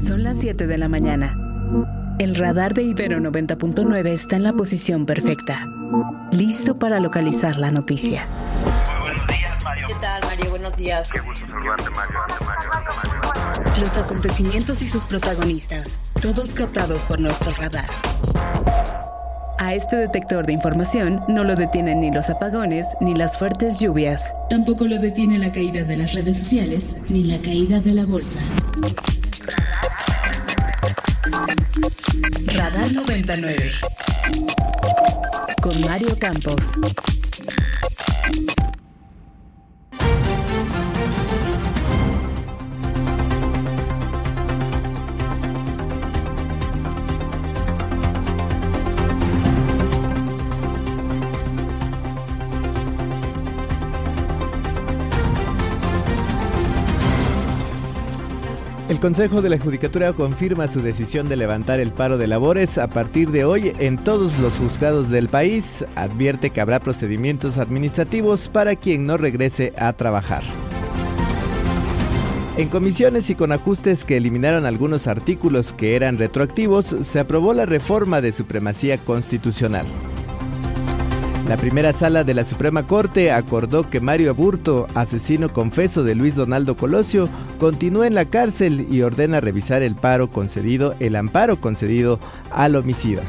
Son las 7 de la mañana. El radar de Ibero 90.9 está en la posición perfecta, listo para localizar la noticia. Buenos días, Mario. ¿Qué tal, Mario? Buenos días. Qué gusto saludarte, Mario. Los acontecimientos y sus protagonistas, todos captados por nuestro radar. A este detector de información no lo detienen ni los apagones ni las fuertes lluvias. Tampoco lo detiene la caída de las redes sociales ni la caída de la bolsa. Radar 99 con Mario Campos. El Consejo de la Judicatura confirma su decisión de levantar el paro de labores a partir de hoy en todos los juzgados del país. Advierte que habrá procedimientos administrativos para quien no regrese a trabajar. En comisiones y con ajustes que eliminaron algunos artículos que eran retroactivos, se aprobó la reforma de supremacía constitucional. La primera sala de la Suprema Corte acordó que Mario Aburto, asesino confeso de Luis Donaldo Colosio, continúe en la cárcel y ordena revisar el amparo concedido al homicida.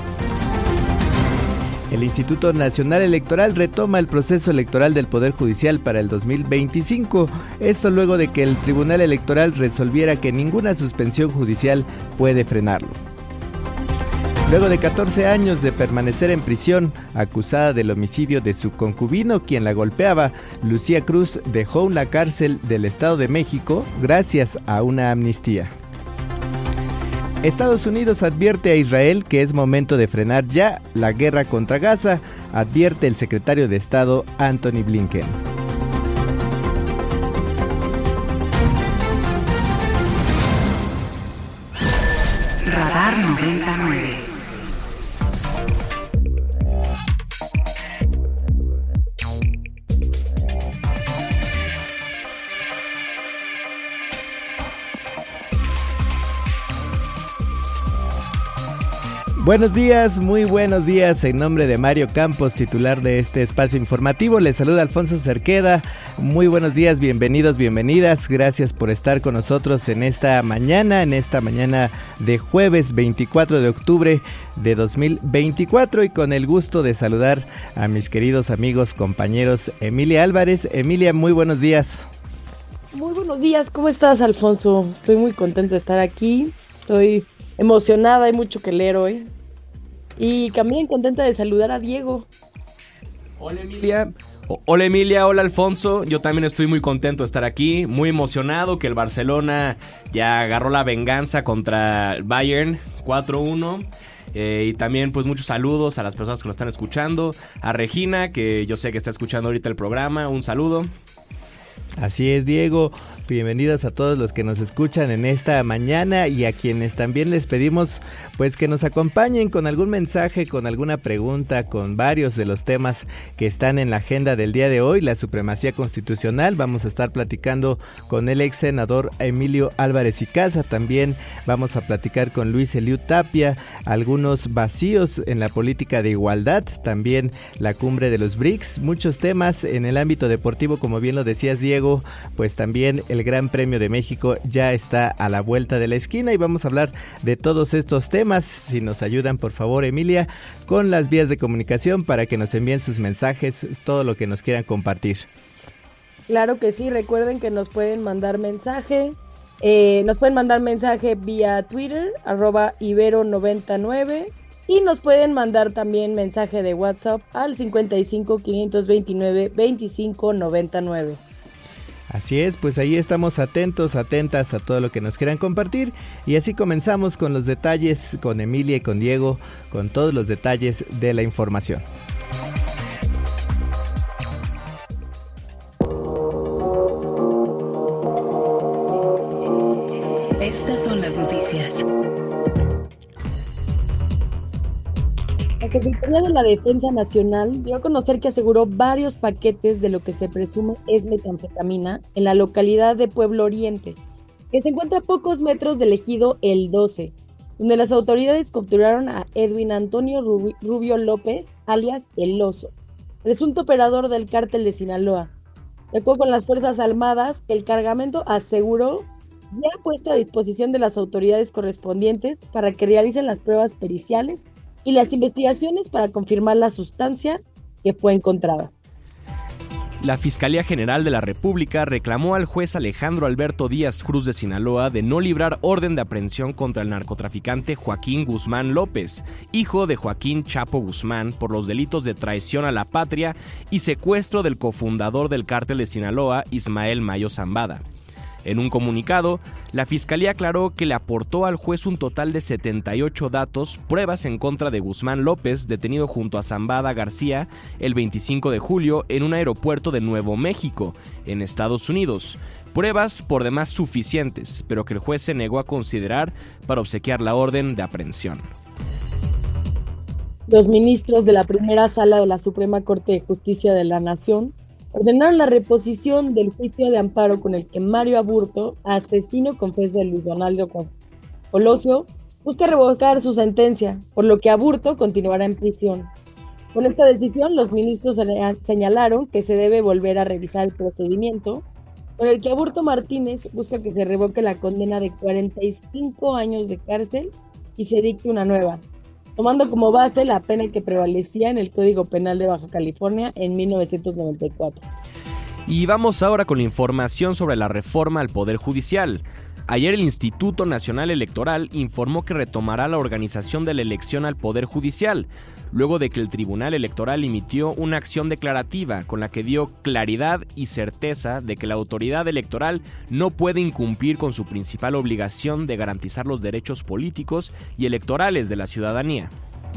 El Instituto Nacional Electoral retoma el proceso electoral del Poder Judicial para el 2025, esto luego de que el Tribunal Electoral resolviera que ninguna suspensión judicial puede frenarlo. Luego de 14 años de permanecer en prisión, acusada del homicidio de su concubino, quien la golpeaba, Lucía Cruz dejó la cárcel del Estado de México gracias a una amnistía. Estados Unidos advierte a Israel que es momento de frenar ya la guerra contra Gaza, advierte el secretario de Estado Antony Blinken. Radar 99. Buenos días, muy buenos días. En nombre de Mario Campos, titular de este espacio informativo, les saluda Alfonso Cerqueda. Muy buenos días, bienvenidos, bienvenidas. Gracias por estar con nosotros en esta mañana de jueves 24 de octubre de 2024 y con el gusto de saludar a mis queridos amigos, compañeros Emilia Álvarez. Emilia, muy buenos días. Muy buenos días, ¿cómo estás, Alfonso? Estoy muy contenta de estar aquí, estoy emocionada, hay mucho que leer hoy. Y también contenta de saludar a Diego. Hola Emilia. Hola Emilia, hola Alfonso. Yo también estoy muy contento de estar aquí, muy emocionado que el Barcelona ya agarró la venganza contra el Bayern 4-1. Y también pues muchos saludos a las personas que lo están escuchando. A Regina, que yo sé que está escuchando ahorita el programa, un saludo. Así es, Diego. Bienvenidos a todos los que nos escuchan en esta mañana y a quienes también les pedimos pues que nos acompañen con algún mensaje, con alguna pregunta, con varios de los temas que están en la agenda del día de hoy. La supremacía constitucional, vamos a estar platicando con el ex senador Emilio Álvarez y Casa. También vamos a platicar con Luis Eliud Tapia, algunos vacíos en la política de igualdad, también la cumbre de los BRICS, muchos temas en el ámbito deportivo, como bien lo decías, Diego, pues también el Gran Premio de México ya está a la vuelta de la esquina y vamos a hablar de todos estos temas. Si nos ayudan, por favor, Emilia, con las vías de comunicación para que nos envíen sus mensajes, todo lo que nos quieran compartir. Claro que sí, recuerden que nos pueden mandar mensaje. Vía Twitter, @Ibero99, y nos pueden mandar también mensaje de WhatsApp al 55 529 2599. Así es, pues ahí estamos atentas a todo lo que nos quieran compartir y así comenzamos con los detalles, con Emilia y con Diego, con todos los detalles de la información. Estas son las noticias. La Secretaría de la Defensa Nacional dio a conocer que aseguró varios paquetes de lo que se presume es metanfetamina en la localidad de Pueblo Oriente. que se encuentra a pocos metros del ejido El 12, donde las autoridades capturaron a Edwin Antonio Rubio López, alias El Oso, presunto operador del cártel de Sinaloa. De acuerdo con las Fuerzas Armadas, el cargamento aseguró ya puesto a disposición de las autoridades correspondientes para que realicen las pruebas periciales y las investigaciones para confirmar la sustancia que fue encontrada. La Fiscalía General de la República reclamó al juez Alejandro Alberto Díaz Cruz de Sinaloa de no librar orden de aprehensión contra el narcotraficante Joaquín Guzmán López, hijo de Joaquín Chapo Guzmán, por los delitos de traición a la patria y secuestro del cofundador del cártel de Sinaloa, Ismael Mayo Zambada. En un comunicado, la Fiscalía aclaró que le aportó al juez un total de 78 datos, pruebas en contra de Guzmán López, detenido junto a Zambada García el 25 de julio en un aeropuerto de Nuevo México, en Estados Unidos. Pruebas por demás suficientes, pero que el juez se negó a considerar para obsequiar la orden de aprehensión. Los ministros de la primera sala de la Suprema Corte de Justicia de la Nación ordenaron la reposición del juicio de amparo con el que Mario Aburto, asesino confeso de Luis Donaldo Colosio, busca revocar su sentencia, por lo que Aburto continuará en prisión. Con esta decisión, los ministros señalaron que se debe volver a revisar el procedimiento con el que Aburto Martínez busca que se revoque la condena de 45 años de cárcel y se dicte una nueva, tomando como base la pena que prevalecía en el Código Penal de Baja California en 1994. Y vamos ahora con la información sobre la reforma al Poder Judicial. Ayer el Instituto Nacional Electoral informó que retomará la organización de la elección al Poder Judicial, luego de que el Tribunal Electoral emitió una acción declarativa con la que dio claridad y certeza de que la autoridad electoral no puede incumplir con su principal obligación de garantizar los derechos políticos y electorales de la ciudadanía.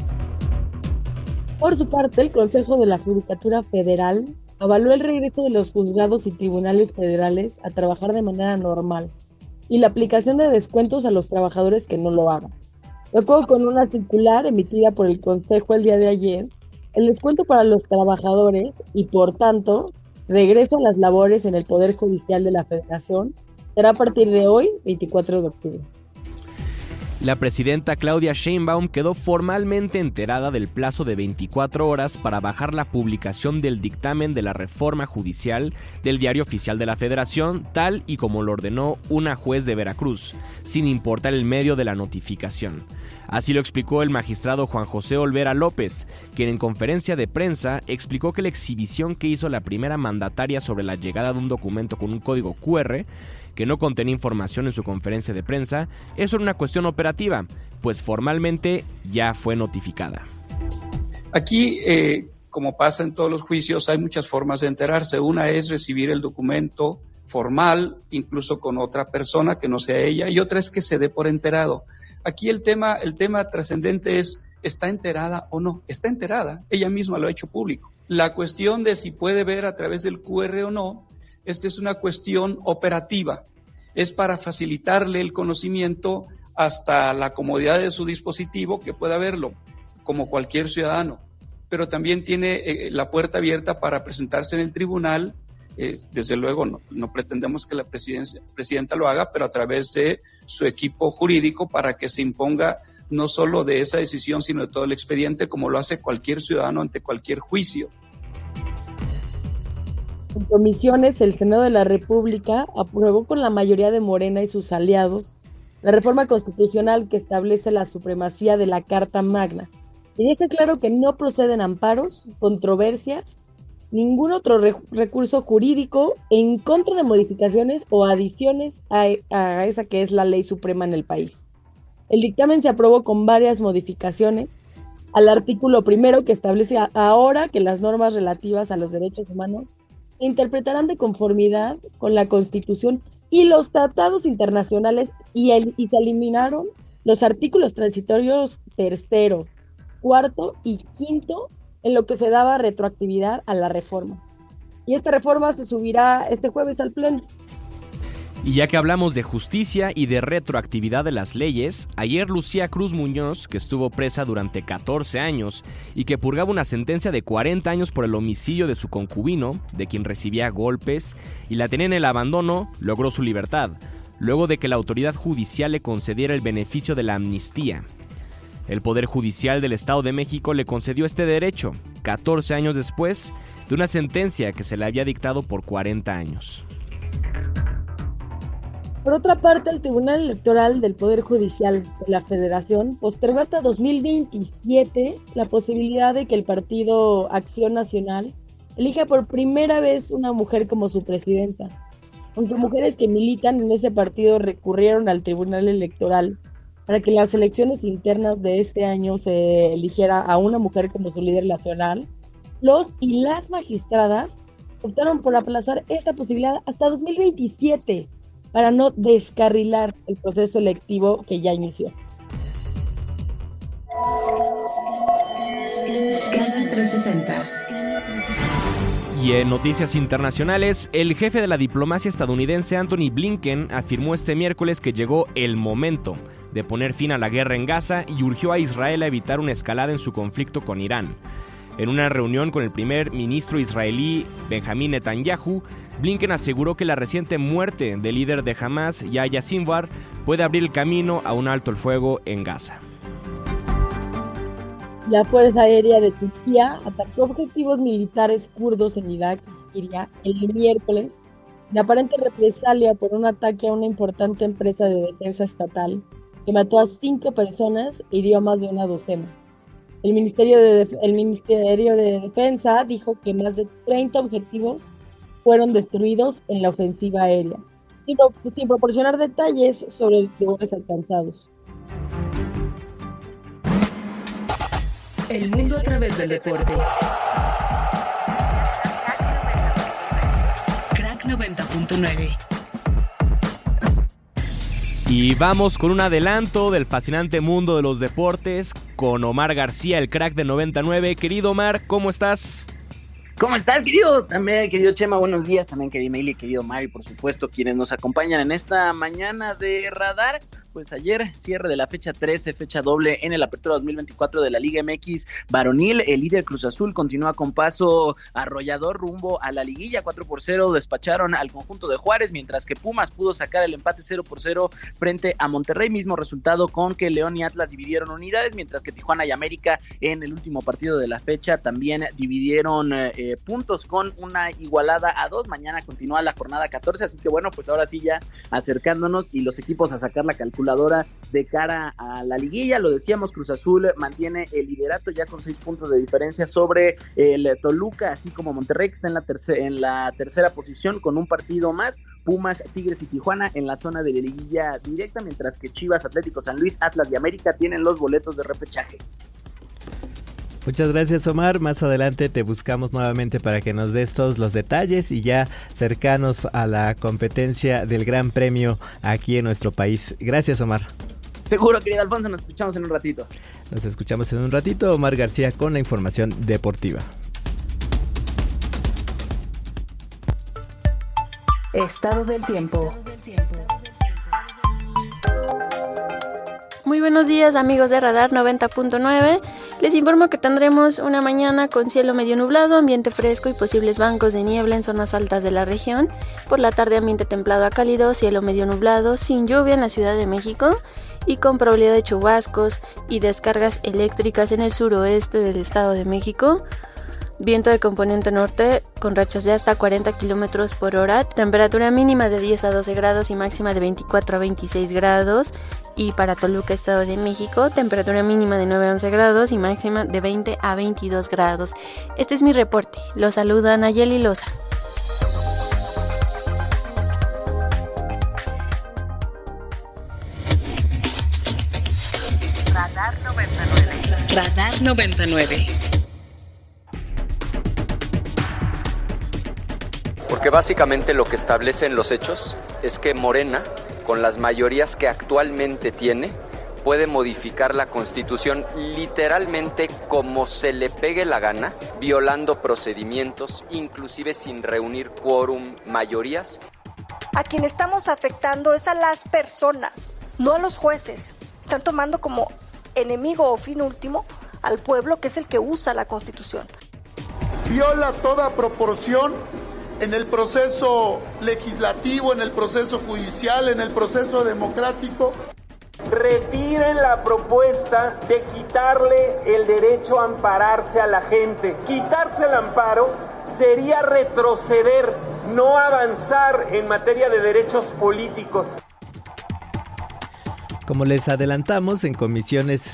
Por su parte, el Consejo de la Judicatura Federal avaló el regreso de los juzgados y tribunales federales a trabajar de manera normal y la aplicación de descuentos a los trabajadores que no lo hagan. De acuerdo con una circular emitida por el Consejo el día de ayer, el descuento para los trabajadores y, por tanto, regreso a las labores en el Poder Judicial de la Federación será a partir de hoy, 24 de octubre. La presidenta Claudia Sheinbaum quedó formalmente enterada del plazo de 24 horas para bajar la publicación del dictamen de la reforma judicial del Diario Oficial de la Federación, tal y como lo ordenó una juez de Veracruz, sin importar el medio de la notificación. Así lo explicó el magistrado Juan José Olvera López, quien en conferencia de prensa explicó que la exhibición que hizo la primera mandataria sobre la llegada de un documento con un código QR que no contenía información en su conferencia de prensa, es solo una cuestión operativa, pues formalmente ya fue notificada. Aquí, como pasa en todos los juicios, hay muchas formas de enterarse. Una es recibir el documento formal, incluso con otra persona que no sea ella, y otra es que se dé por enterado. Aquí el tema trascendente es, ¿está enterada o no? Está enterada, ella misma lo ha hecho público. La cuestión de si puede ver a través del QR o no, esta es una cuestión operativa, es para facilitarle el conocimiento hasta la comodidad de su dispositivo que pueda verlo, como cualquier ciudadano, pero también tiene la puerta abierta para presentarse en el tribunal. Desde luego no pretendemos que la presidenta lo haga, pero a través de su equipo jurídico para que se imponga no solo de esa decisión, sino de todo el expediente, como lo hace cualquier ciudadano ante cualquier juicio. En comisiones, el Senado de la República aprobó con la mayoría de Morena y sus aliados la reforma constitucional que establece la supremacía de la Carta Magna y deja claro que no proceden amparos, controversias, ningún otro recurso jurídico en contra de modificaciones o adiciones a esa que es la ley suprema en el país. El dictamen se aprobó con varias modificaciones al artículo primero, que establece ahora que las normas relativas a los derechos humanos se interpretarán de conformidad con la Constitución y los tratados internacionales y se eliminaron los artículos transitorios 3º, 4º y 5º en lo que se daba retroactividad a la reforma. Y esta reforma se subirá este jueves al Pleno. Y ya que hablamos de justicia y de retroactividad de las leyes, ayer Lucía Cruz Muñoz, que estuvo presa durante 14 años y que purgaba una sentencia de 40 años por el homicidio de su concubino, de quien recibía golpes y la tenía en el abandono, logró su libertad. luego de que la autoridad judicial le concediera el beneficio de la amnistía. El Poder Judicial del Estado de México le concedió este derecho 14 años después de una sentencia que se le había dictado por 40 años. Por otra parte, el Tribunal Electoral del Poder Judicial de la Federación postergó hasta 2027 la posibilidad de que el partido Acción Nacional elija por primera vez una mujer como su presidenta. Aunque mujeres que militan en ese partido recurrieron al Tribunal Electoral para que en las elecciones internas de este año se eligiera a una mujer como su líder nacional, los y las magistradas optaron por aplazar esta posibilidad hasta 2027 para no descarrilar el proceso electivo que ya inició. Canal 360. Y en noticias internacionales, el jefe de la diplomacia estadounidense Anthony Blinken afirmó este miércoles que llegó el momento de poner fin a la guerra en Gaza y urgió a Israel a evitar una escalada en su conflicto con Irán. En una reunión con el primer ministro israelí Benjamín Netanyahu, Blinken aseguró que la reciente muerte del líder de Hamas, Yahya Sinwar, puede abrir el camino a un alto el fuego en Gaza. La Fuerza Aérea de Turquía atacó objetivos militares kurdos en Irak y Siria el miércoles, en aparente represalia por un ataque a una importante empresa de defensa estatal que mató a 5 personas e hirió a más de una docena. El Ministerio de Defensa dijo que más de 30 objetivos fueron destruidos en la ofensiva aérea, sin proporcionar detalles sobre los lugares alcanzados. El mundo a través del deporte. Crack 90.9. Y vamos con un adelanto del fascinante mundo de los deportes con Omar García, el crack de 99. Querido Omar, ¿cómo estás? ¿Cómo estás, querido? También, querido Chema, buenos días. También, querido Emily, querido Mari, por supuesto, quienes nos acompañan en esta mañana de Radar. Pues ayer, cierre de la fecha 13, fecha doble en el Apertura 2024 de la Liga MX varonil. El líder Cruz Azul continúa con paso arrollador rumbo a la liguilla. 4-0 despacharon al conjunto de Juárez, mientras que Pumas pudo sacar el empate 0-0 frente a Monterrey. Mismo resultado con que León y Atlas dividieron unidades, mientras que Tijuana y América en el último partido de la fecha también dividieron puntos con una igualada a 2. Mañana continúa la jornada 14, así que bueno, pues ahora sí ya acercándonos y los equipos a sacar la calculadora de cara a la liguilla. Lo decíamos, Cruz Azul mantiene el liderato ya con 6 puntos de diferencia sobre el Toluca, así como Monterrey, que está en la tercera posición con un partido más. Pumas, Tigres y Tijuana en la zona de la liguilla directa, mientras que Chivas, Atlético San Luis, Atlas y América tienen los boletos de repechaje. Muchas gracias, Omar. Más adelante te buscamos nuevamente para que nos des todos los detalles y ya cercanos a la competencia del Gran Premio aquí en nuestro país. Gracias, Omar. Seguro, querido Alfonso, nos escuchamos en un ratito. Nos escuchamos en un ratito. Omar García con la información deportiva. Estado del tiempo. Muy buenos días, amigos de Radar 90.9. Les informo que tendremos una mañana con cielo medio nublado, ambiente fresco y posibles bancos de niebla en zonas altas de la región. Por la tarde, ambiente templado a cálido, cielo medio nublado, sin lluvia en la Ciudad de México y con probabilidad de chubascos y descargas eléctricas en el suroeste del Estado de México. Viento de componente norte con rachas de hasta 40 km por hora. Temperatura mínima de 10 a 12 grados y máxima de 24 a 26 grados. Y para Toluca, Estado de México, temperatura mínima de 9 a 11 grados y máxima de 20 a 22 grados. Este es mi reporte. Los saluda Nayeli Loza. Radar 99. Radar 99. Porque básicamente lo que establecen los hechos es que Morena, con las mayorías que actualmente tiene, puede modificar la Constitución literalmente como se le pegue la gana, violando procedimientos, inclusive sin reunir quórum, mayorías. A quien estamos afectando es a las personas, no a los jueces. Están tomando como enemigo o fin último al pueblo, que es el que usa la Constitución. Viola toda proporción en el proceso legislativo, en el proceso judicial, en el proceso democrático. Retiren la propuesta de quitarle el derecho a ampararse a la gente. Quitarse el amparo sería retroceder, no avanzar en materia de derechos políticos. Como les adelantamos, en comisiones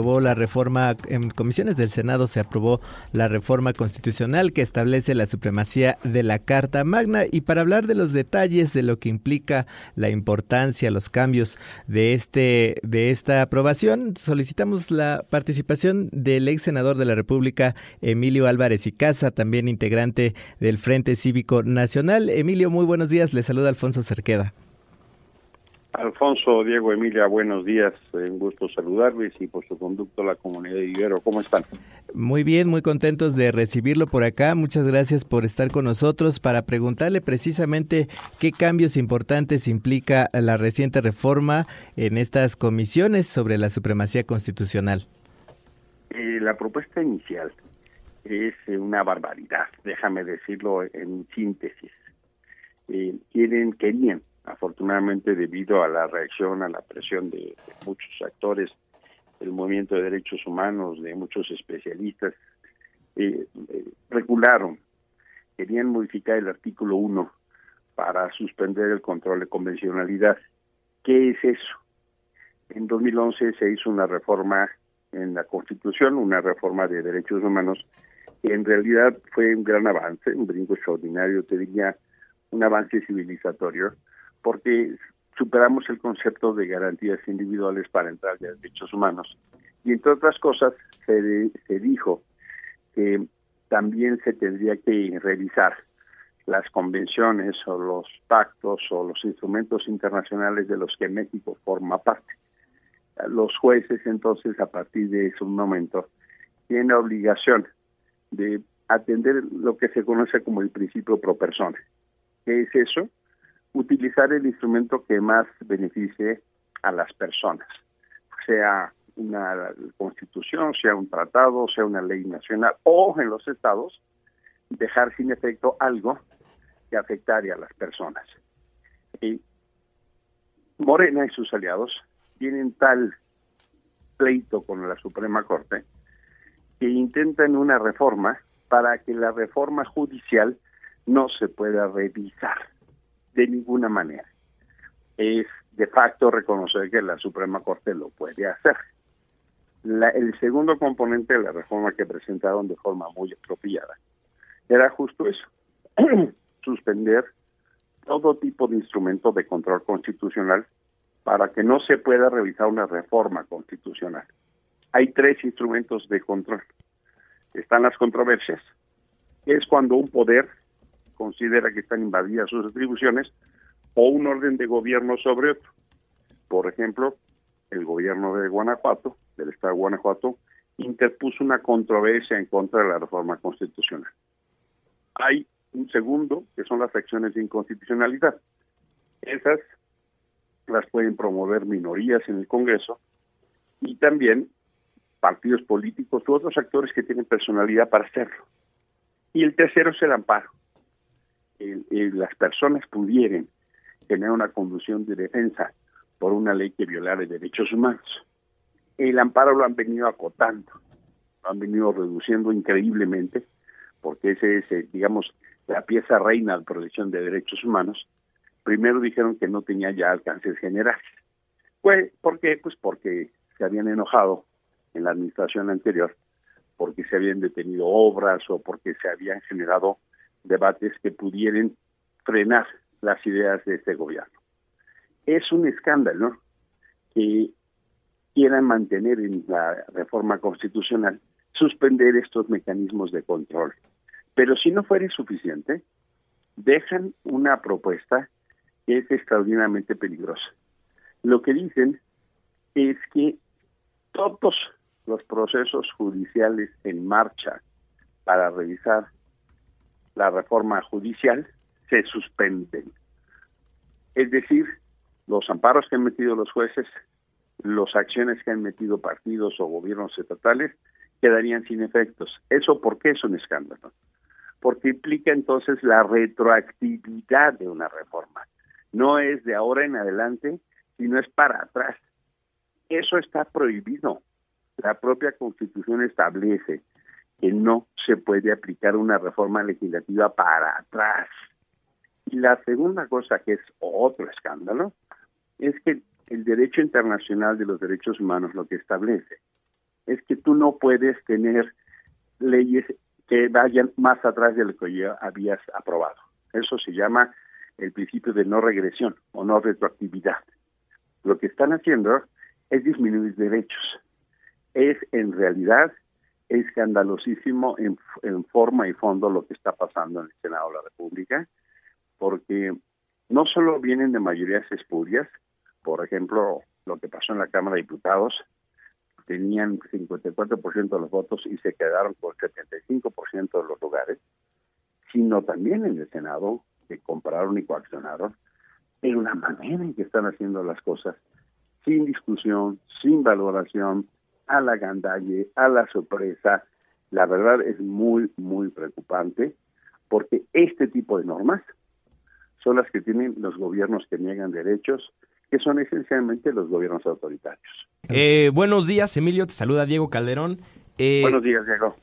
del Senado se aprobó la reforma constitucional que establece la supremacía de la Carta Magna, y para hablar de los detalles de lo que implica la importancia, los cambios de esta aprobación, solicitamos la participación del ex senador de la República, Emilio Álvarez y Casa, también integrante del Frente Cívico Nacional. Emilio, muy buenos días, le saluda Alfonso Cerqueda. Alfonso, Diego, Emilia, buenos días, un gusto saludarles y por su conducto a la comunidad de Ibero, ¿cómo están? Muy bien, muy contentos de recibirlo por acá, muchas gracias por estar con nosotros para preguntarle precisamente qué cambios importantes implica la reciente reforma en estas comisiones sobre la supremacía constitucional. La propuesta inicial es una barbaridad, déjame decirlo en síntesis. Querían, afortunadamente debido a la reacción, a la presión de muchos actores del movimiento de derechos humanos, de muchos especialistas, querían modificar el artículo 1 para suspender el control de convencionalidad. ¿Qué es eso? En 2011 se hizo una reforma en la Constitución, una reforma de derechos humanos, que en realidad fue un gran avance, un brinco extraordinario, te diría, un avance civilizatorio, porque superamos el concepto de garantías individuales para entrar de derechos humanos. Y entre otras cosas, se dijo que también se tendría que revisar las convenciones o los pactos o los instrumentos internacionales de los que México forma parte. Los jueces, entonces, a partir de ese momento, tienen la obligación de atender lo que se conoce como el principio pro persona. ¿Qué es eso? Utilizar el instrumento que más beneficie a las personas, sea una constitución, sea un tratado, sea una ley nacional, o en los estados, dejar sin efecto algo que afectaría a las personas. Morena y sus aliados tienen tal pleito con la Suprema Corte que intentan una reforma para que la reforma judicial no se pueda revisar de ninguna manera. Es de facto reconocer que la Suprema Corte lo puede hacer. El segundo componente de la reforma que presentaron de forma muy apropiada era justo eso, suspender todo tipo de instrumento de control constitucional para que no se pueda revisar una reforma constitucional. Hay 3 instrumentos de control. Están las controversias, que es cuando un poder considera que están invadidas sus atribuciones o un orden de gobierno sobre otro. Por ejemplo, el gobierno de Guanajuato, del estado de Guanajuato, interpuso una controversia en contra de la reforma constitucional. Hay un segundo, que son las acciones de inconstitucionalidad. Esas las pueden promover minorías en el Congreso y también partidos políticos u otros actores que tienen personalidad para hacerlo. Y el tercero es el amparo. Las personas pudieran tener una conducción de defensa por una ley que violara derechos humanos. El amparo lo han venido acotando, lo han venido reduciendo increíblemente, porque ese es, digamos, la pieza reina de protección de derechos humanos. Primero dijeron que no tenía ya alcances generales. ¿Por qué? Pues porque se habían enojado en la administración anterior, porque se habían detenido obras o porque se habían generado debates que pudieran frenar las ideas de este gobierno. Es un escándalo que quieran mantener en la reforma constitucional, suspender estos mecanismos de control. Pero si no fuera suficiente, dejan una propuesta que es extraordinariamente peligrosa. Lo que dicen es que todos los procesos judiciales en marcha para revisar la reforma judicial se suspenden. Es decir, los amparos que han metido los jueces, las acciones que han metido partidos o gobiernos estatales quedarían sin efectos. ¿Eso por qué es un escándalo? porque implica entonces la retroactividad de una reforma. No es de ahora en adelante, sino es para atrás. Eso está prohibido. La propia Constitución establece que no se puede aplicar una reforma legislativa para atrás. Y la segunda cosa, que es otro escándalo, es que el derecho internacional de los derechos humanos lo que establece es que tú no puedes tener leyes que vayan más atrás de lo que ya habías aprobado. Eso se llama el principio de no regresión o no retroactividad. Lo que están haciendo es disminuir derechos. Es en realidad escandalosísimo en forma y fondo lo que está pasando en el Senado de la República, porque no solo vienen de mayorías espurias, por ejemplo, lo que pasó en la Cámara de Diputados, tenían 54% de los votos y se quedaron con 75% de los lugares, sino también en el Senado, que compraron y coaccionaron, en la manera en que están haciendo las cosas, sin discusión, sin valoración, a la gandalle, a la sorpresa. La verdad es muy, muy preocupante, porque este tipo de normas son las que tienen los gobiernos que niegan derechos, que son esencialmente los gobiernos autoritarios. Buenos días, Emilio, te saluda Diego Calderón. Buenos días, Diego.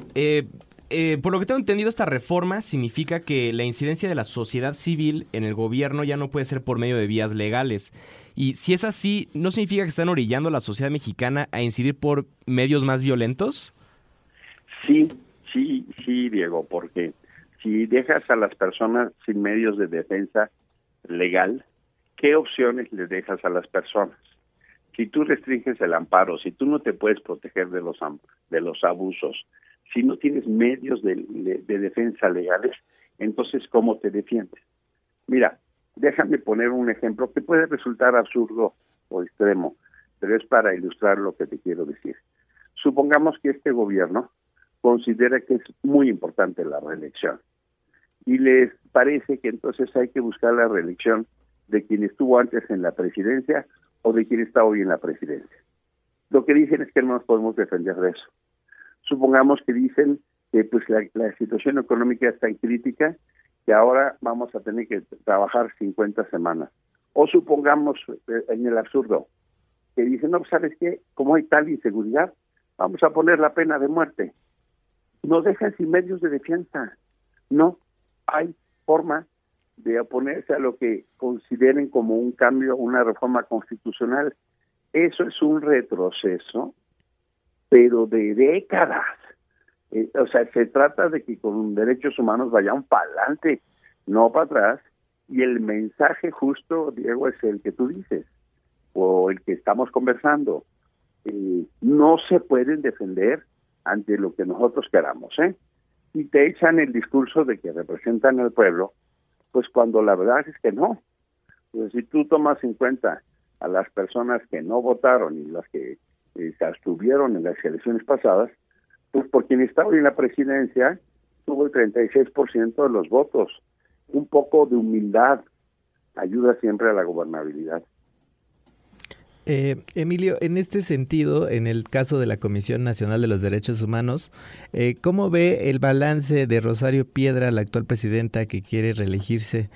Por lo que tengo entendido, esta reforma significa que la incidencia de la sociedad civil en el gobierno ya no puede ser por medio de vías legales. Y si es así, ¿no significa que están orillando a la sociedad mexicana a incidir por medios más violentos? Sí, Diego, porque si dejas a las personas sin medios de defensa legal, ¿qué opciones le dejas a las personas? Si tú restringes el amparo, si tú no te puedes proteger de los abusos, si no tienes medios de defensa legales, entonces ¿cómo te defiendes? Mira, déjame poner un ejemplo que puede resultar absurdo o extremo, pero es para ilustrar lo que te quiero decir. Supongamos que este gobierno considera que es muy importante la reelección y les parece que entonces hay que buscar la reelección de quien estuvo antes en la presidencia o de quien está hoy en la presidencia. Lo que dicen es que no nos podemos defender de eso. Supongamos que dicen que pues la situación económica es tan crítica que ahora vamos a tener que trabajar 50 semanas. O supongamos, en el absurdo, que dicen, no, ¿sabes qué? Como hay tal inseguridad, vamos a poner la pena de muerte. Nos dejan sin medios de defensa. No hay forma de oponerse a lo que consideren como un cambio, una reforma constitucional. Eso es un retroceso, pero de décadas. O sea, se trata de que con derechos humanos vayan para adelante, no para atrás, y el mensaje justo, Diego, es el que tú dices, o el que estamos conversando. No se pueden defender ante lo que nosotros queramos, y te echan el discurso de que representan al pueblo, pues cuando la verdad es que no. Pues si tú tomas en cuenta a las personas que no votaron y las que se abstuvieron en las elecciones pasadas, pues por quien está hoy en la presidencia tuvo el 36% de los votos. Un poco de humildad ayuda siempre a la gobernabilidad. Emilio, en este sentido, en el caso de la Comisión Nacional de los Derechos Humanos, ¿cómo ve el balance de Rosario Piedra, la actual presidenta que quiere reelegirse?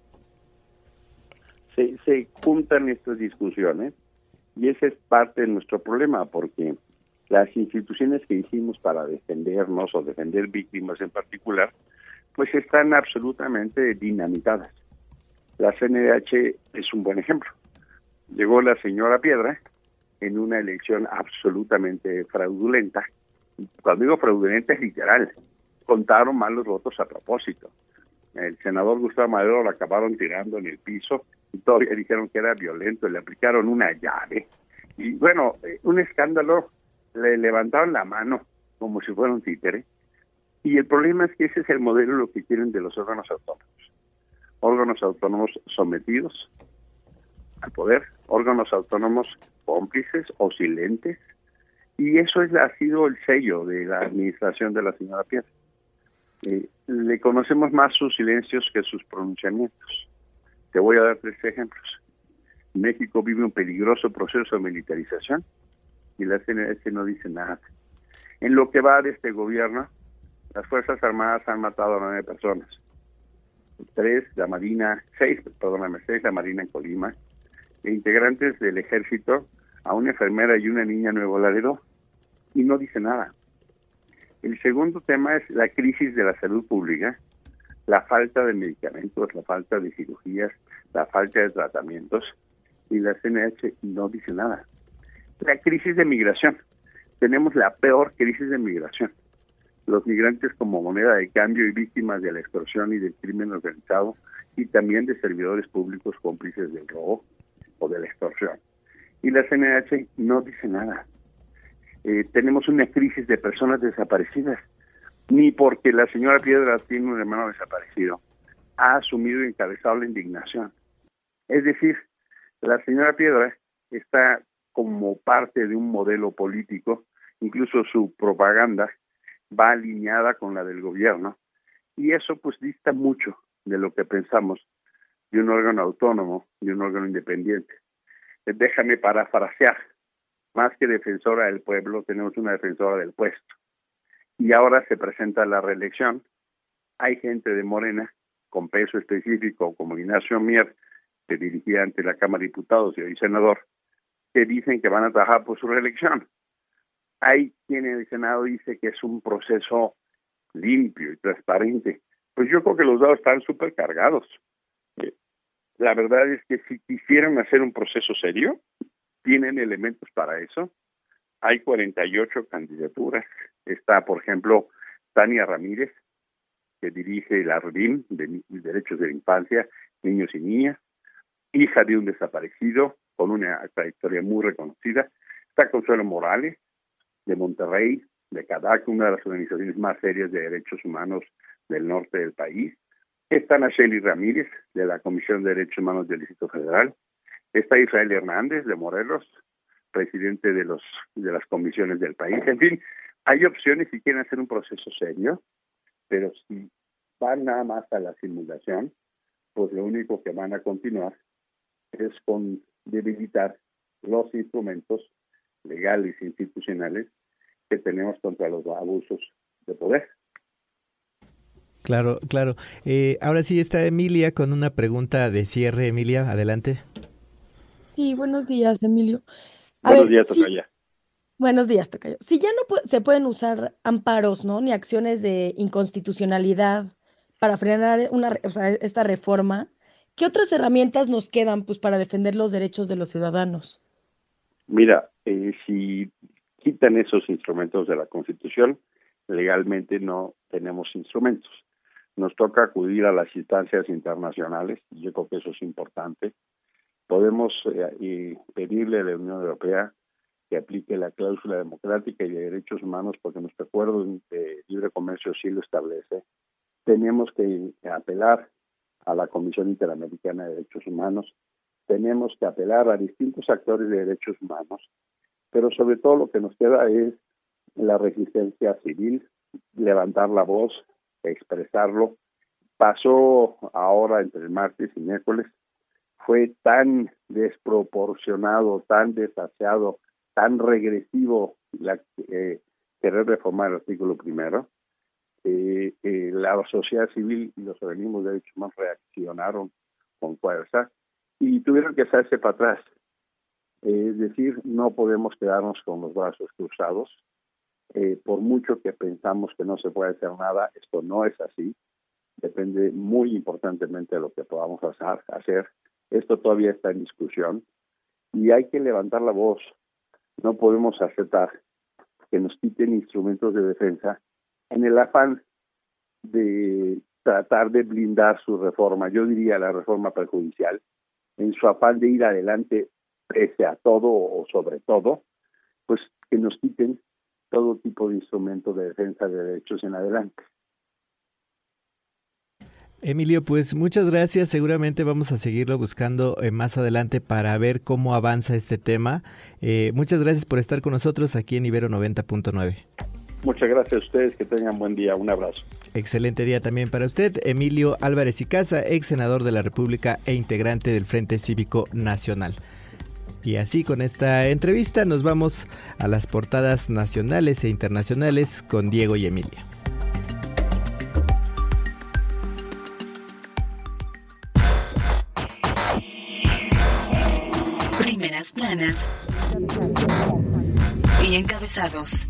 Se juntan estas discusiones y ese es parte de nuestro problema, porque las instituciones que hicimos para defendernos o defender víctimas en particular, pues están absolutamente dinamitadas. La CNDH es un buen ejemplo. Llegó la señora Piedra en una elección absolutamente fraudulenta. Cuando digo fraudulenta es literal. Contaron mal los votos a propósito. El senador Gustavo Madero lo acabaron tirando en el piso y todavía dijeron que era violento, le aplicaron una llave. Y bueno, un escándalo, le levantaron la mano como si fuera un títere. Y el problema es que ese es el modelo lo que quieren de los órganos autónomos. Órganos autónomos sometidos al poder, órganos autónomos cómplices o silentes, y eso ha sido el sello de la administración de la señora Piedra. Le conocemos más sus silencios que sus pronunciamientos. Te voy a dar 3 ejemplos. México vive un peligroso proceso de militarización y la CNDH no dice nada. En lo que va de este gobierno, las Fuerzas Armadas han matado a 9 personas. 6 la Marina en Colima, e integrantes del Ejército, a una enfermera y una niña en Nuevo Laredo, y no dice nada. El segundo tema es la crisis de la salud pública, la falta de medicamentos, la falta de cirugías, la falta de tratamientos, y la CNH no dice nada. La crisis de migración. Tenemos la peor crisis de migración. Los migrantes como moneda de cambio y víctimas de la extorsión y del crimen organizado, y también de servidores públicos cómplices del robo o de la extorsión. Y la CNH no dice nada. Tenemos una crisis de personas desaparecidas. Ni porque la señora Piedra tiene un hermano desaparecido ha asumido y encabezado la indignación. Es decir, la señora Piedra está como parte de un modelo político, incluso su propaganda va alineada con la del gobierno, y eso pues dista mucho de lo que pensamos de un órgano autónomo, de un órgano independiente. Déjame parafrasear, más que defensora del pueblo, tenemos una defensora del puesto. Y ahora se presenta la reelección. Hay gente de Morena con peso específico, como Ignacio Mier, que dirigía ante la Cámara de Diputados y hoy senador, que dicen que van a trabajar por su reelección. Hay quien en el Senado dice que es un proceso limpio y transparente. Pues yo creo que los dados están súper cargados. La verdad es que si quisieran hacer un proceso serio, tienen elementos para eso. Hay 48 candidaturas. Está, por ejemplo, Tania Ramírez, que dirige el ARDIM, de Derechos de la Infancia, Niños y Niñas, hija de un desaparecido, con una trayectoria muy reconocida. Está Consuelo Morales, de Monterrey, de CADAC, una de las organizaciones más serias de derechos humanos del norte del país. Está Nacheli Ramírez, de la Comisión de Derechos Humanos del Distrito Federal. Está Israel Hernández, de Morelos, presidente de las comisiones del país. En fin, hay opciones si quieren hacer un proceso serio, pero si van nada más a la simulación, pues lo único que van a continuar es con debilitar los instrumentos legales e institucionales que tenemos contra los abusos de poder. Claro, claro. Ahora sí está Emilia con una pregunta de cierre. Emilia, adelante. Sí, buenos días, Emilio. Buenos días, Tocaya. Buenos días, Tocayo. Si ya no se pueden usar amparos, ¿no?, ni acciones de inconstitucionalidad para frenar esta reforma, ¿qué otras herramientas nos quedan pues para defender los derechos de los ciudadanos? Mira, si quitan esos instrumentos de la Constitución, legalmente no tenemos instrumentos. Nos toca acudir a las instancias internacionales, y yo creo que eso es importante. Podemos pedirle a la Unión Europea que aplique la cláusula democrática y de derechos humanos, porque nuestro acuerdo de libre comercio sí lo establece. Tenemos que apelar a la Comisión Interamericana de Derechos Humanos, tenemos que apelar a distintos actores de derechos humanos, pero sobre todo lo que nos queda es la resistencia civil, levantar la voz, expresarlo. Pasó ahora entre el martes y miércoles, fue tan desproporcionado, tan desaseado, tan regresivo querer reformar el artículo primero. La sociedad civil y los organismos de derechos humanos reaccionaron con fuerza y tuvieron que hacerse para atrás. Es decir, no podemos quedarnos con los brazos cruzados. Por mucho que pensamos que no se puede hacer nada, esto no es así. Depende muy importantemente de lo que podamos hacer. Esto todavía está en discusión y hay que levantar la voz. No podemos aceptar que nos quiten instrumentos de defensa en el afán de tratar de blindar su reforma. Yo diría la reforma perjudicial, en su afán de ir adelante pese a todo o sobre todo, pues que nos quiten todo tipo de instrumentos de defensa de derechos en adelante. Emilio, pues muchas gracias. Seguramente vamos a seguirlo buscando más adelante para ver cómo avanza este tema. Muchas gracias por estar con nosotros aquí en Ibero 90.9. Muchas gracias a ustedes, que tengan buen día. Un abrazo. Excelente día también para usted. Emilio Álvarez y Casa, ex senador de la República e integrante del Frente Cívico Nacional. Y así con esta entrevista nos vamos a las portadas nacionales e internacionales con Diego y Emilia. Primeras planas y encabezados.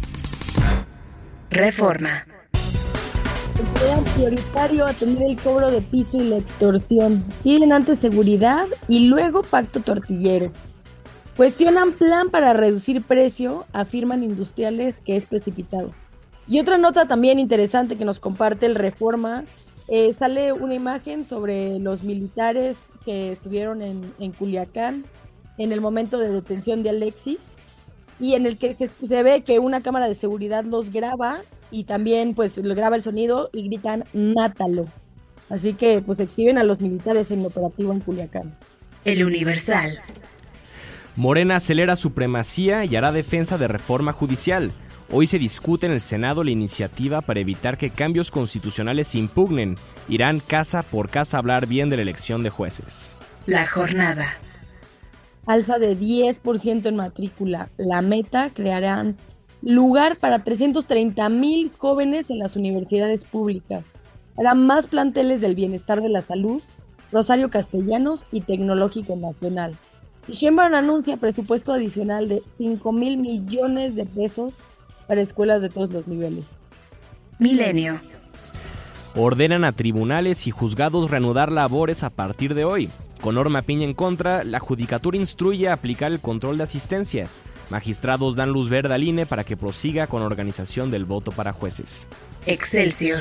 Reforma. Consideran prioritario atender el cobro de piso y la extorsión. Piden antes seguridad y luego pacto tortillero. Cuestionan plan para reducir precio, afirman industriales que es precipitado. Y otra nota también interesante que nos comparte el Reforma, sale una imagen sobre los militares que estuvieron en Culiacán en el momento de detención de Alexis, y en el que se ve que una cámara de seguridad los graba y también pues graba el sonido y gritan "mátalo". Así que pues exhiben a los militares en el operativo en Culiacán. El Universal. Morena acelera supremacía y hará defensa de reforma judicial. Hoy se discute en el Senado la iniciativa para evitar que cambios constitucionales se impugnen. Irán casa por casa a hablar bien de la elección de jueces. La Jornada. Alza de 10% en matrícula. La meta crearán lugar para 330,000 jóvenes en las universidades públicas. Hará más planteles del bienestar de la salud, Rosario Castellanos y Tecnológico Nacional. Y Sheinbaum anuncia presupuesto adicional de 5,000 millones de pesos para escuelas de todos los niveles. Milenio. Ordenan a tribunales y juzgados reanudar labores a partir de hoy. Con Norma Piña en contra, la Judicatura instruye a aplicar el control de asistencia. Magistrados dan luz verde al INE para que prosiga con la organización del voto para jueces. Excelsior.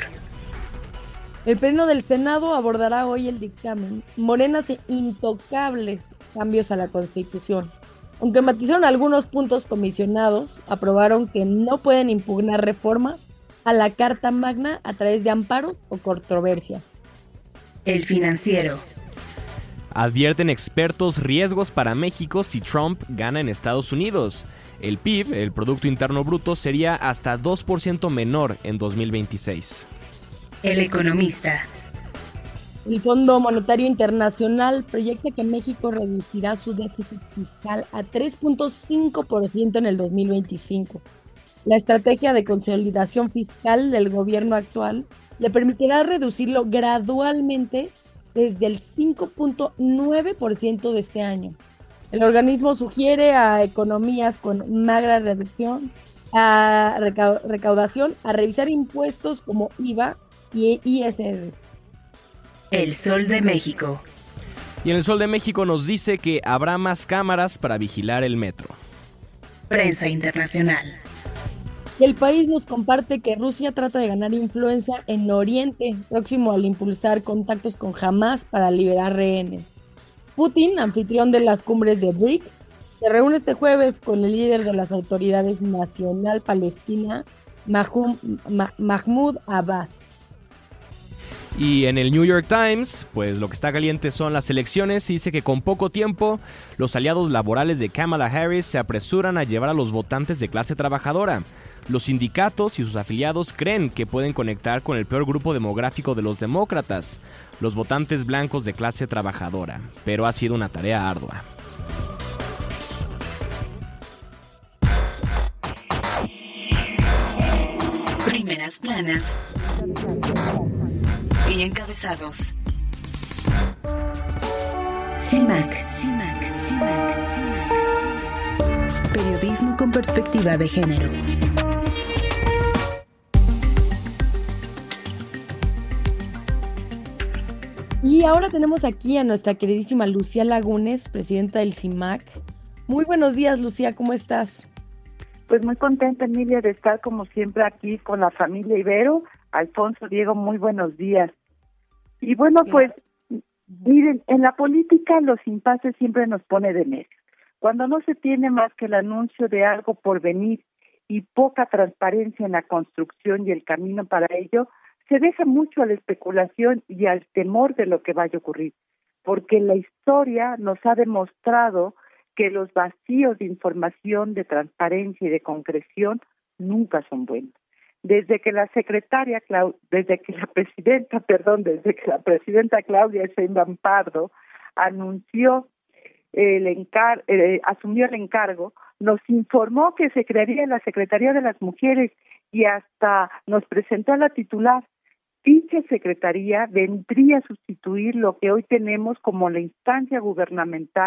El Pleno del Senado abordará hoy el dictamen. Morena hace intocables cambios a la Constitución. Aunque matizaron algunos puntos, comisionados aprobaron que no pueden impugnar reformas a la Carta Magna a través de amparos o controversias. El Financiero. Advierten expertos riesgos para México si Trump gana en Estados Unidos. El PIB, el Producto Interno Bruto, sería hasta 2% menor en 2026. El Economista. El Fondo Monetario Internacional proyecta que México reducirá su déficit fiscal a 3.5% en el 2025. La estrategia de consolidación fiscal del gobierno actual le permitirá reducirlo gradualmente desde el 5.9% de este año. El organismo sugiere a economías con magra reducción, a recaudación, a revisar impuestos como IVA y ISR. El Sol de México. Y en el Sol de México nos dice que habrá más cámaras para vigilar el metro. Prensa internacional. Y el País nos comparte que Rusia trata de ganar influencia en Oriente, próximo al impulsar contactos con Hamas para liberar rehenes. Putin, anfitrión de las cumbres de BRICS, se reúne este jueves con el líder de las autoridades nacional palestina, Mahmoud Abbas. Y en el New York Times, pues lo que está caliente son las elecciones. Dice que con poco tiempo, los aliados laborales de Kamala Harris se apresuran a llevar a los votantes de clase trabajadora. Los sindicatos y sus afiliados creen que pueden conectar con el peor grupo demográfico de los demócratas, los votantes blancos de clase trabajadora. Pero ha sido una tarea ardua. Primeras planas y encabezados. CIMAC. Periodismo con perspectiva de género. Y ahora tenemos aquí a nuestra queridísima Lucía Lagunes, presidenta del CIMAC. Muy buenos días, Lucía, ¿cómo estás? Pues muy contenta, Emilia, de estar como siempre aquí con la familia Ibero. Alfonso, Diego, muy buenos días. Y bueno, pues, miren, en la política los impases siempre nos pone de medio. Cuando no se tiene más que el anuncio de algo por venir y poca transparencia en la construcción y el camino para ello, se deja mucho a la especulación y al temor de lo que vaya a ocurrir, porque la historia nos ha demostrado que los vacíos de información, de transparencia y de concreción nunca son buenos. Desde que la presidenta Claudia Sheinbaum Pardo asumió el encargo, nos informó que se crearía la Secretaría de las Mujeres y hasta nos presentó a la titular. Dicha secretaría vendría a sustituir lo que hoy tenemos como la instancia gubernamental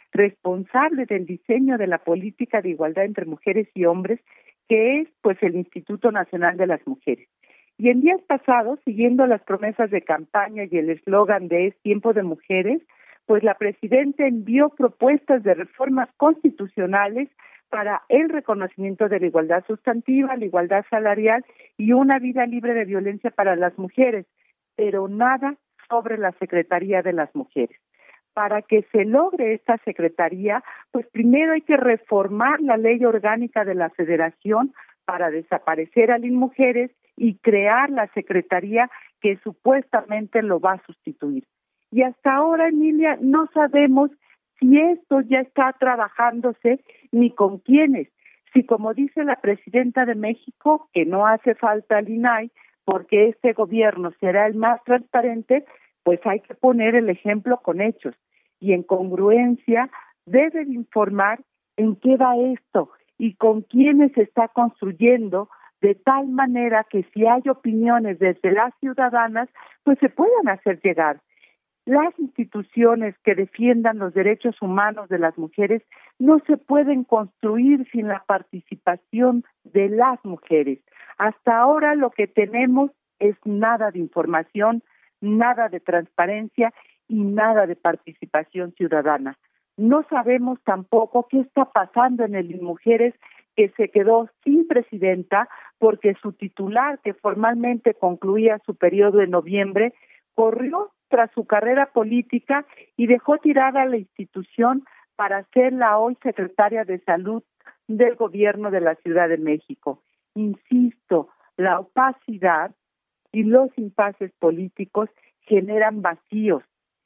responsable del diseño de la política de igualdad entre mujeres y hombres, que es pues el Instituto Nacional de las Mujeres. Y en días pasados, siguiendo las promesas de campaña y el eslogan de Es Tiempo de Mujeres, pues la presidenta envió propuestas de reformas constitucionales para el reconocimiento de la igualdad sustantiva, la igualdad salarial y una vida libre de violencia para las mujeres, pero nada sobre la Secretaría de las Mujeres. Para que se logre esta secretaría, pues primero hay que reformar la ley orgánica de la Federación para desaparecer a las mujeres y crear la secretaría que supuestamente lo va a sustituir. Y hasta ahora, Emilia, no sabemos si esto ya está trabajándose ni con quiénes. Si, como dice la presidenta de México, que no hace falta el INAI porque este gobierno será el más transparente, pues hay que poner el ejemplo con hechos. Y en congruencia deben informar en qué va esto y con quiénes se está construyendo, de tal manera que si hay opiniones desde las ciudadanas, pues se puedan hacer llegar. Las instituciones que defiendan los derechos humanos de las mujeres no se pueden construir sin la participación de las mujeres. Hasta ahora lo que tenemos es nada de información, nada de transparencia y nada de participación ciudadana. No sabemos tampoco qué está pasando en el INMujeres, que se quedó sin presidenta porque su titular, que formalmente concluía su periodo en noviembre, corrió tras su carrera política y dejó tirada a la institución para ser la hoy secretaria de Salud del gobierno de la Ciudad de México. Insisto, la opacidad y los impases políticos generan vacíos.